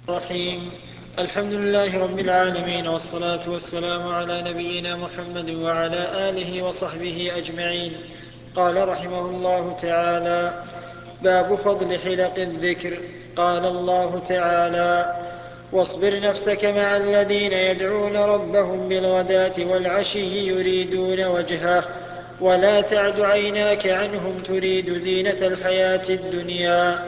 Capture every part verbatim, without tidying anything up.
الرحيم. الحمد لله رب العالمين، والصلاة والسلام على نبينا محمد وعلى آله وصحبه أجمعين. قال رحمه الله تعالى: باب فضل حلق الذكر. قال الله تعالى: واصبر نفسك مع الذين يدعون ربهم بالغداة والعشي يريدون وجهه ولا تعد عيناك عنهم تريد زينة الحياة الدنيا.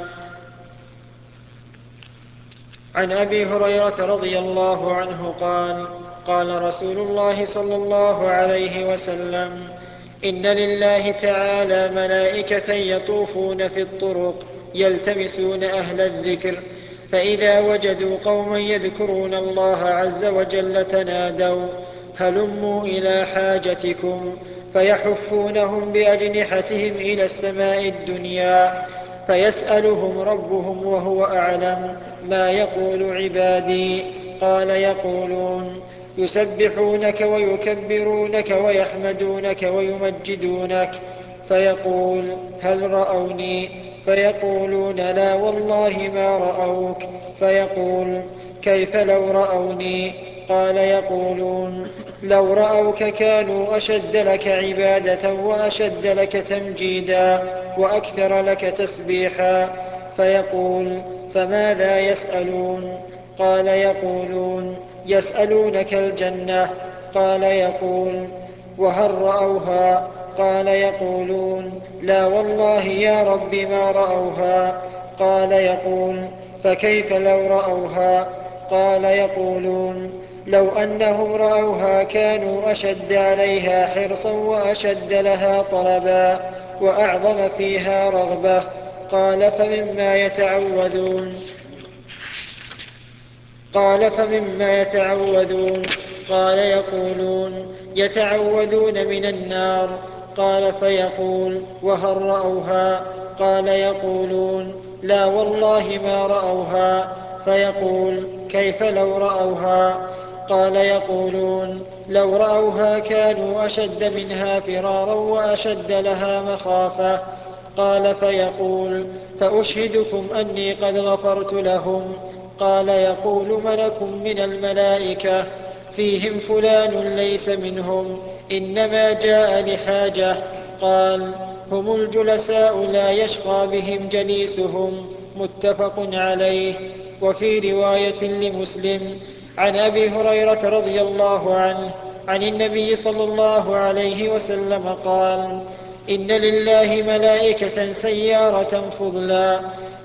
عن أبي هريرة رضي الله عنه قال: قال رسول الله صلى الله عليه وسلم: إن لله تعالى ملائكة يطوفون في الطرق يلتمسون أهل الذكر، فإذا وجدوا قوما يذكرون الله عز وجل تنادوا: هلموا إلى حاجتكم، فيحفونهم بأجنحتهم إلى السماء الدنيا، فيسألهم ربهم وهو أعلم: ما يقول عبادي؟ قال: يقولون: يسبحونك ويكبرونك ويحمدونك ويمجدونك. فيقول: هل رأوني؟ فيقولون: لا والله ما رأوك. فيقول: كيف لو رأوني؟ قال: يقولون: لو رأوك كانوا أشد لك عبادة وأشد لك تمجيدا وأكثر لك تسبيحا. فيقول: فماذا يسألون؟ قال: يقولون: يسألونك الجنة. قال: يقول: وهل رأوها؟ قال: يقولون: لا والله يا رب ما رأوها. قال: يقول: فكيف لو رأوها؟ قال: يقولون: لو أنهم رأوها كانوا أشد عليها حرصا وأشد لها طلبا وأعظم فيها رغبة. قال: فمما يتعوذون؟ قال: فمما يتعوذون؟ قال: يقولون: يتعوذون من النار. قال: فيقول: وهل رأوها؟ قال: يقولون: لا والله ما رأوها. فيقول: كيف لو رأوها؟ قال: يقولون: لو رأوها كانوا أشد منها فرارا وأشد لها مخافة. قال: فيقول: فأشهدكم أني قد غفرت لهم. قال: يقول ملك من الملائكة: فيهم فلان ليس منهم، إنما جاء لحاجة. قال: هم الجلساء لا يشقى بهم جليسهم. متفق عليه. وفي رواية لمسلم عن أبي هريرة رضي الله عنه عن النبي صلى الله عليه وسلم قال: إن لله ملائكة سيارة فضلا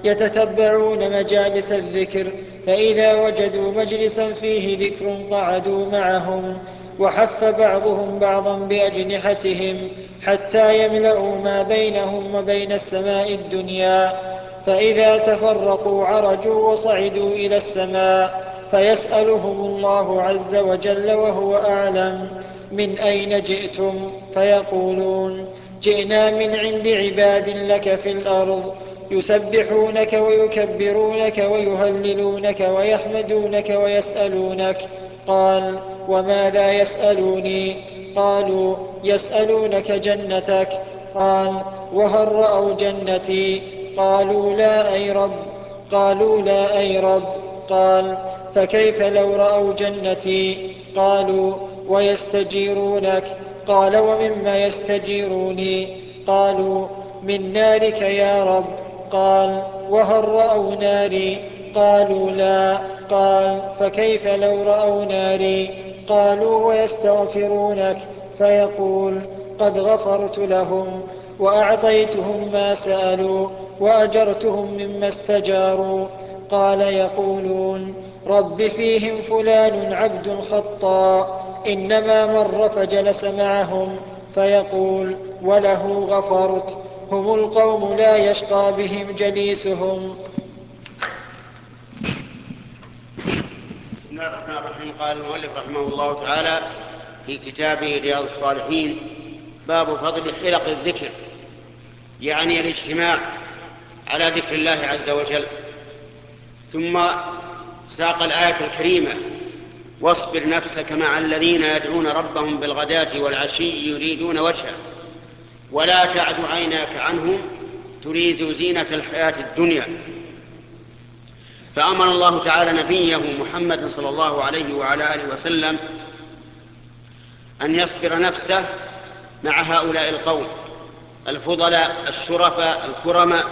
يتتبعون مجالس الذكر، فإذا وجدوا مجلسا فيه ذكر قعدوا معهم، وحف بعضهم بعضا بأجنحتهم حتى يملأوا ما بينهم وبين السماء الدنيا، فإذا تفرقوا عرجوا وصعدوا إلى السماء، فيسألهم الله عز وجل وهو أعلم: من أين جئتم؟ فيقولون: جئنا من عند عباد لك في الأرض يسبحونك ويكبرونك ويهللونك ويحمدونك ويسألونك. قال: وماذا يسألوني؟ قالوا: يسألونك جنتك. قال: وهل رأوا جنتي؟ قالوا: لا أي رب. قالوا: لا أي رب. قال: فكيف لو رأوا جنتي؟ قالوا: ويستجيرونك. قال: ومما يستجيروني؟ قالوا: من نارك يا رب. قال: وهل رأوا ناري؟ قالوا: لا. قال: فكيف لو رأوا ناري؟ قالوا: ويستغفرونك. فيقول: قد غفرت لهم وأعطيتهم ما سألوا وأجرتهم مما استجاروا. قال: يقولون: رب فيهم فلان عبد خطاء إنما مر فجلس معهم. فيقول: وله غفرت. هم القوم لا يشقى بهم جليسهم. بسم الله الرحمن الرحيم. قال المؤلف رحمه الله تعالى في كتابه رياض الصالحين: باب فضل حلق الذكر، يعني الاجتماع على ذكر الله عز وجل. ثم ساق الآية الكريمة: واصبر نفسك مع الذين يدعون ربهم بالغداة والعشي يريدون وجهه ولا تعد عيناك عنهم تريد زينة الحياة الدنيا. فأمر الله تعالى نبيه محمد صلى الله عليه وعلى آله وسلم أن يصبر نفسه مع هؤلاء القوم الفضلاء الشرفاء الكرماء.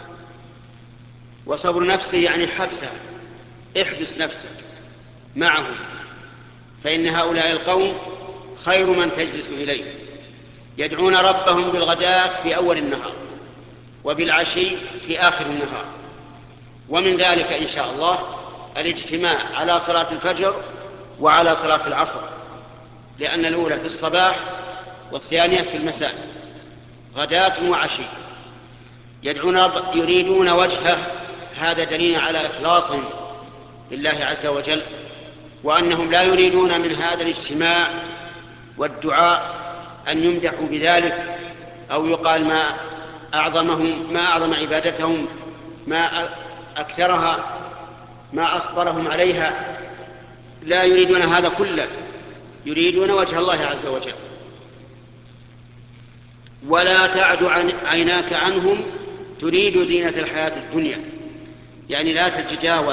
وصبر نفسه يعني حبسه، احبس نفسك معهم، فإن هؤلاء القوم خير من تجلس إليه، يدعون ربهم بالغداة في أول النهار وبالعشي في آخر النهار. ومن ذلك إن شاء الله الاجتماع على صلاة الفجر وعلى صلاة العصر، لأن الأولى في الصباح والثانية في المساء، غداة وعشي، يدعون رب يريدون وجهه. هذا دليل على إخلاصهم لله عز وجل، وأنهم لا يريدون من هذا الاجتماع والدعاء أن يمدحوا بذلك أو يقال ما أعظمهم ما أعظم عبادتهم، ما أكثرها، ما أصبرهم عليها. لا يريدون هذا كله، يريدون وجه الله عز وجل. ولا تعد عيناك عنهم تريد زينة الحياة الدنيا، يعني لا تتجاوز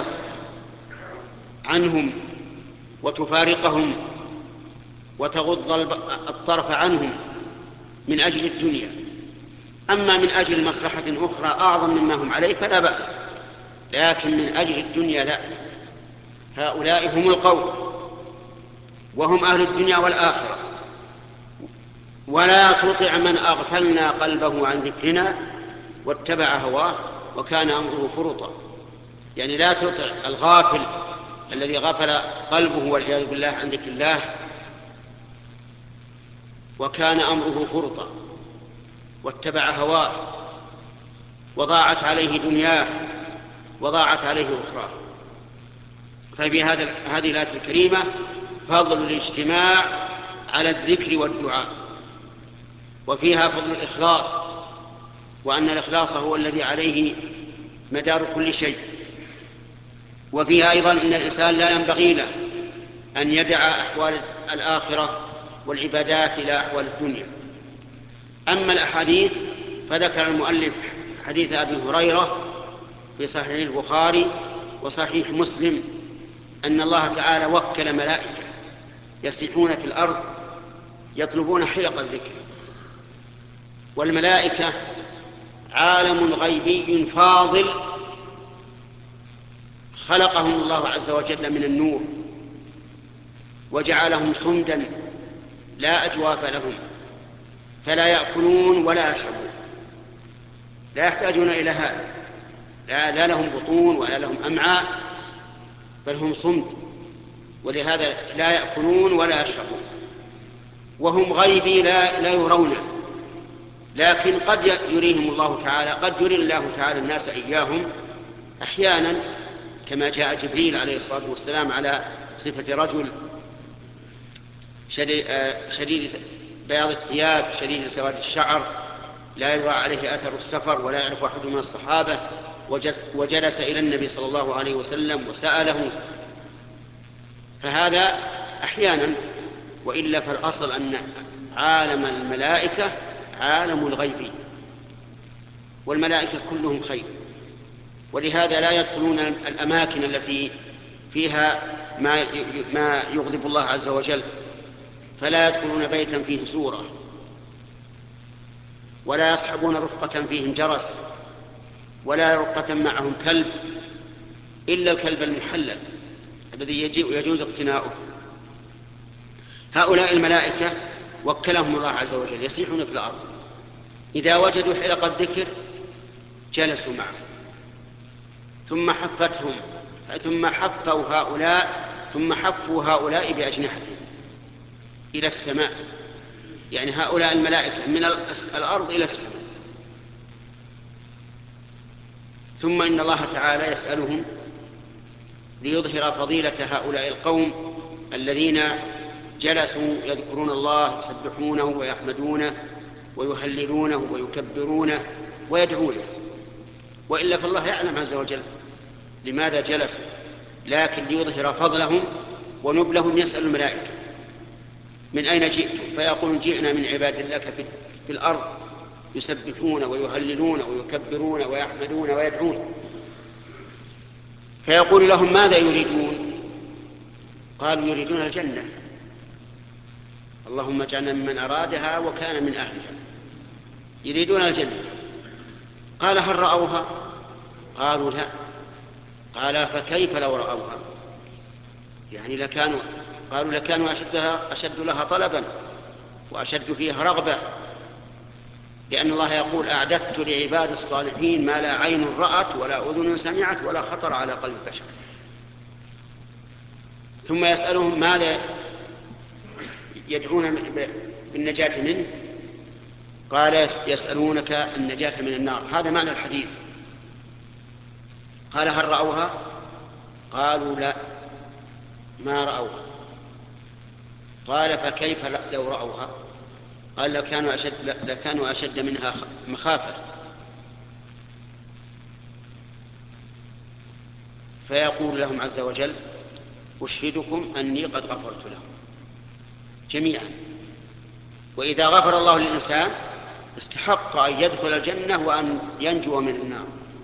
عنهم وتفارقهم وتغض الطرف عنهم من أجل الدنيا. أما من أجل مصلحة أخرى أعظم مما هم عليه فلا بأس، لكن من أجل الدنيا لا. هؤلاء هم القوم وهم أهل الدنيا والآخرة. ولا تطع من أغفلنا قلبه عن ذكرنا واتبع هواه وكان أمره فرطا، يعني لا تطع الغافل الذي غفل قلبه والعياذ بالله عن ذكر الله وكان أمره فرطا واتبع هواه وضاعت عليه دنياه وضاعت عليه أخرى. ففي هذا هذه الآية الكريمة فضل الاجتماع على الذكر والدعاء، وفيها فضل الإخلاص، وأن الإخلاص هو الذي عليه مدار كل شيء. وفيها أيضا أن الإنسان لا ينبغي له أن يدع أحوال الآخرة والعبادات إلى أحوال الدنيا. أما الأحاديث فذكر المؤلف حديث أبي هريرة في صحيح البخاري وصحيح مسلم أن الله تعالى وكل ملائكة يسيحون في الأرض يطلبون حلق الذكر. والملائكة عالم غيبي فاضل خلقهم الله عز وجل من النور وجعلهم صمدا لا أجواف لهم، فلا يأكلون ولا يشربون، لا يحتاجون إلى هذا، لا, لا لهم بطون ولا لهم أمعاء، بل هم صمد، ولهذا لا يأكلون ولا يشربون. وهم غيبي لا, لا يرون، لكن قد يريهم الله تعالى، قد يري الله تعالى الناس إياهم أحيانا، كما جاء جبريل عليه الصلاة والسلام على صفة رجل شديد بياض الثياب شديد سواد الشعر لا يرى عليه أثر السفر ولا يعرف أحد من الصحابة، وجلس إلى النبي صلى الله عليه وسلم وسأله. فهذا أحيانا، وإلا فالأصل أن عالم الملائكة عالم الغيب، والملائكة كلهم خير، ولهذا لا يدخلون الأماكن التي فيها ما يغضب الله عز وجل، فلا يدخلون بيتا فيه سورة، ولا يصحبون رفقة فيهم جرس، ولا رفقة معهم كلب إلا الكلب المحلل الذي يجوز اقتناؤه. هؤلاء الملائكة وكلهم الله عز وجل يسيحون في الأرض، إذا وجدوا حلق الذكر جلسوا معه، ثم حفتهم ثم حفوا هؤلاء ثم حفوا هؤلاء بأجنحتهم إلى السماء، يعني هؤلاء الملائكة من الأرض إلى السماء. ثم إن الله تعالى يسألهم ليظهر فضيلة هؤلاء القوم الذين جلسوا يذكرون الله يسبحونه ويحمدونه ويهللونه ويكبرونه ويدعونه، وإلا فالله يعلم عز وجل لماذا جلسوا، لكن ليظهر فضلهم ونبلهم يسأل الملائكة من أين جئتم؟ فيقولون جئنا من عباد لك في الأرض يسبحون ويهللون ويكبرون ويحمدون ويدعون. فيقول لهم ماذا يريدون؟ قالوا يريدون الجنة، اللهم اجعلنا ممن أرادها وكان من أهلها، يريدون الجنة. قال هل رأوها؟ قالوا لا. قال فكيف لو رأوها؟ يعني لكانوا قالوا لكانوا أشد لها, أشد لها طلبا وأشد فيها رغبة، لأن الله يقول أعددت لعباد الصالحين ما لا عين رأت ولا أذن سمعت ولا خطر على قلب بشر. ثم يسألهم ماذا يدعون بالنجاة منه؟ قال يسألونك النجاة من النار. هذا معنى الحديث. قال هل رأوها؟ قالوا لا ما رأوها. قال فكيف لو رأوها؟ قال لو كانوا أشد, لكانوا أشد منها مخافة. فيقول لهم عز وجل أشهدكم أني قد غفرت لهم جميعا. وإذا غفر الله للإنسان استحق أن يدخل الجنة وأن ينجو من النار.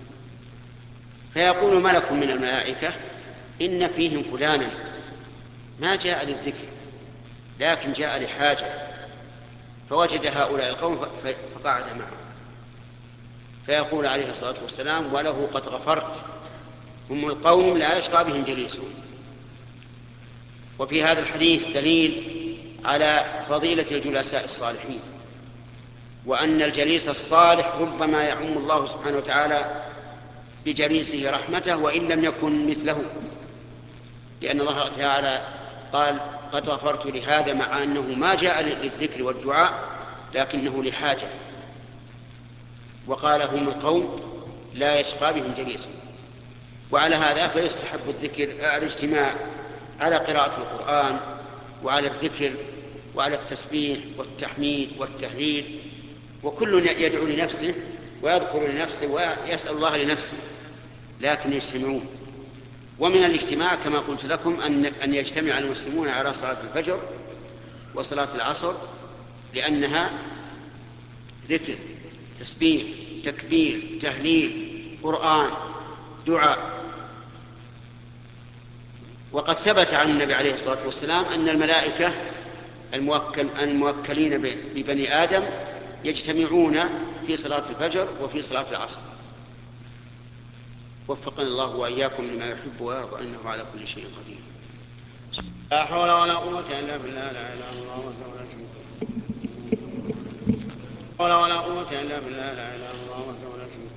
فيقول ملك من الملائكة إن فيهم فلانا ما جاء للذكر لكن جاء لحاجة، فوجد هؤلاء القوم فقعد معهم. فيقول عليه الصلاة والسلام وله قد غفرت، هم القوم لا يشقى بهم جليسهم. وفي هذا الحديث دليل على فضيلة الجلساء الصالحين، وأن الجليس الصالح ربما يعم الله سبحانه وتعالى بجليسه رحمته وإن لم يكن مثله، لأن الله تعالى قال قد غفرت لهذا مع أنه ما جاء للذكر والدعاء لكنه لحاجة. وقال هم القوم لا يشقى بهم جليسهم. وعلى هذا فيستحب الذكر الاجتماع على قراءة القرآن وعلى الذكر وعلى التسبيح والتحميد والتهليل، وكل يدعو لنفسه ويذكر لنفسه ويسأل الله لنفسه، لكن يجتمعون. ومن الاجتماع كما قلت لكم أن أن يجتمع المسلمون على صلاة الفجر وصلاة العصر، لأنها ذكر تسبيح تكبير تهليل قرآن دعاء. وقد ثبت عن النبي عليه الصلاة والسلام أن الملائكة الموكل الموكلين ببني آدم يجتمعون في صلاة الفجر وفي صلاة العصر. وفقنا الله وإياكم لما يحب ويرضى إنه على كل شيء قدير. لا حول ولا قوة إلا بالله لا إله إلا الله وحده لا شريك له. لا حول ولا قوة إلا بالله لا إله إلا الله وحده لا شريك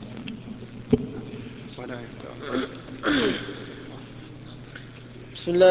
له. بسم الله